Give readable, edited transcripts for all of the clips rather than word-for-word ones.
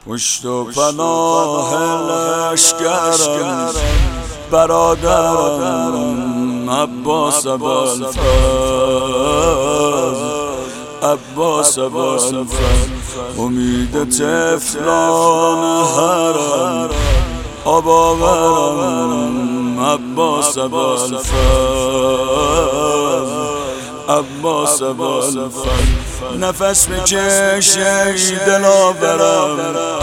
پشت و پناه لشکرم برادرم عباس ابوالفضل، عباس ابوالفضل، امید طفلان حرم آباورم عباس ابوالفضل، عباس ابوالفضل. نفس بکش ای دلاورم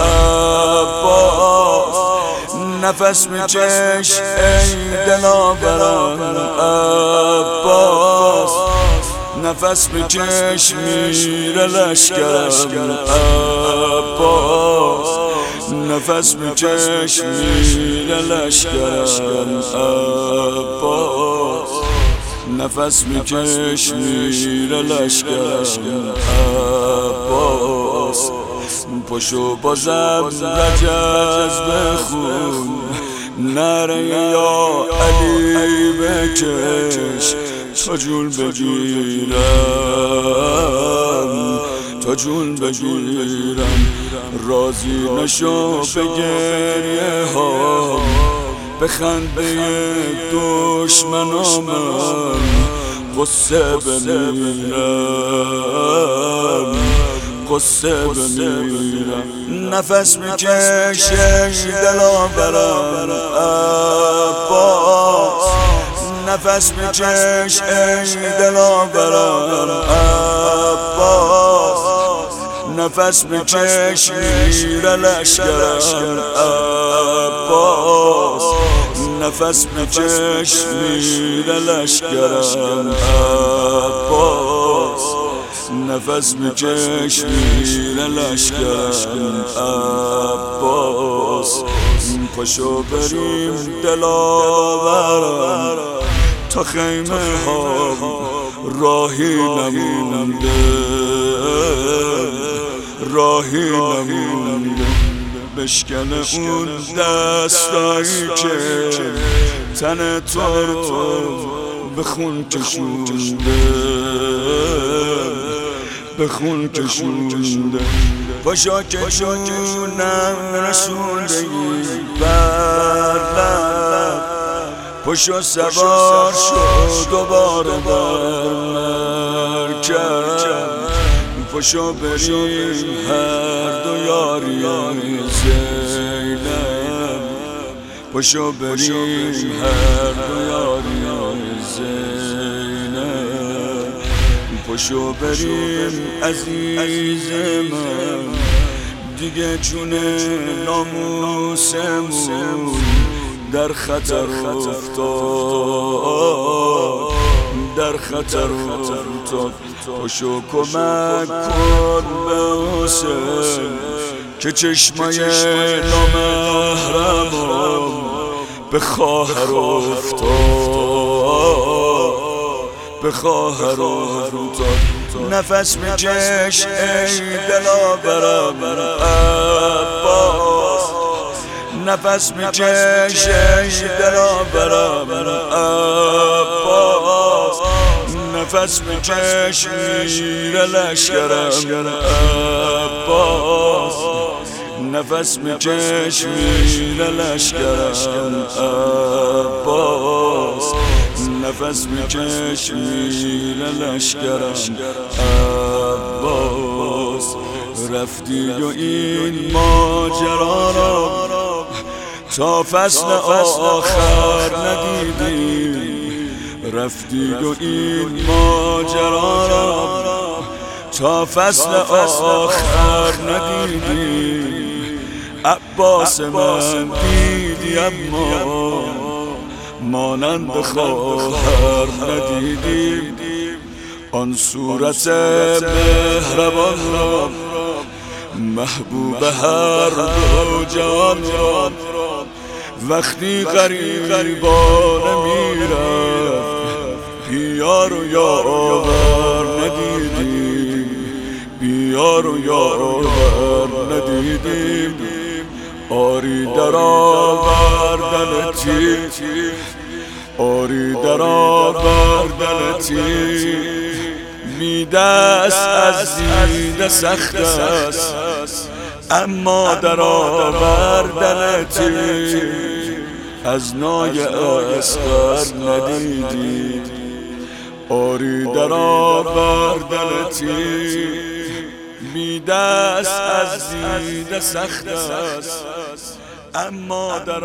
عباس، نفس بکش ای دلاورم عباس، نفس بکش میر لشکرم عباس، نفس بکش میر لشکرم عباس، نفس بکش میر لشکرم عباس. پشو بازم رجز بخون، نره یا علی بکش تا جون بگیرم، تا جون بگیرم. راضی نشو به گریه ها، به خنده دشمنام غصه بمیرم، غصه بمیرم. نفس بکش ای دلاورم عباس، نفس بکش ای دلاورم عباس، نفس بکش میر لشکرم عباس، نفس بکش میر لشکرم عباس، نفس بکش میر لشکرم عباس. پاشو بریم دلاورم تا خیمه ها راهی نمونده، راهی نمونده. بشکن اون دستایی که تن تو به خون کشونده، به خون کشونده. پاشا که جونم رسوندگی بردم، پاشا سوار شد دوباره بر مرکب. پاشا بریم هر دو یاری زینب، پاشا بریم هر دو یاری زینب، پاشو بریم عزیز من دیگه جون ناموسمون در خطر افتاد، در خطر افتاد. پاشو کمک کن به حسین که چشمای نامحرمم به خواهر افتاد، به خواهر افتاد. نفس بکش ای دلاورم عباس، نفس بکش ای دلاورم عباس، نفس بکش میر لشکرم عباس، نفس بکش میر لشکرم عباس، نفس بکش میر لشکرم عباس. رفتی و این ماجرا را تا فصل آخر ندیدی، رفتی و این ماجرا را تا فصل آخر ندیدی. عباس من دیدی اما مانند خواهر ندیدی. آن صورت مهربان را محبوب هر دو جهان را وقتی غریبانه میرفت بیار و یاور ندیدیم، بیار و یاور ندیدیم. آری در آوردن تیر، آری در آوردن تیر، می دست از دیده سخت است اما در آوردنتی از نای اصغر ندیدی. آری در آوردنتی بی دست از دیده سخت است، اما در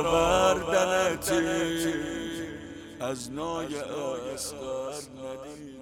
آوردنتی از نای اصغر ندیدی.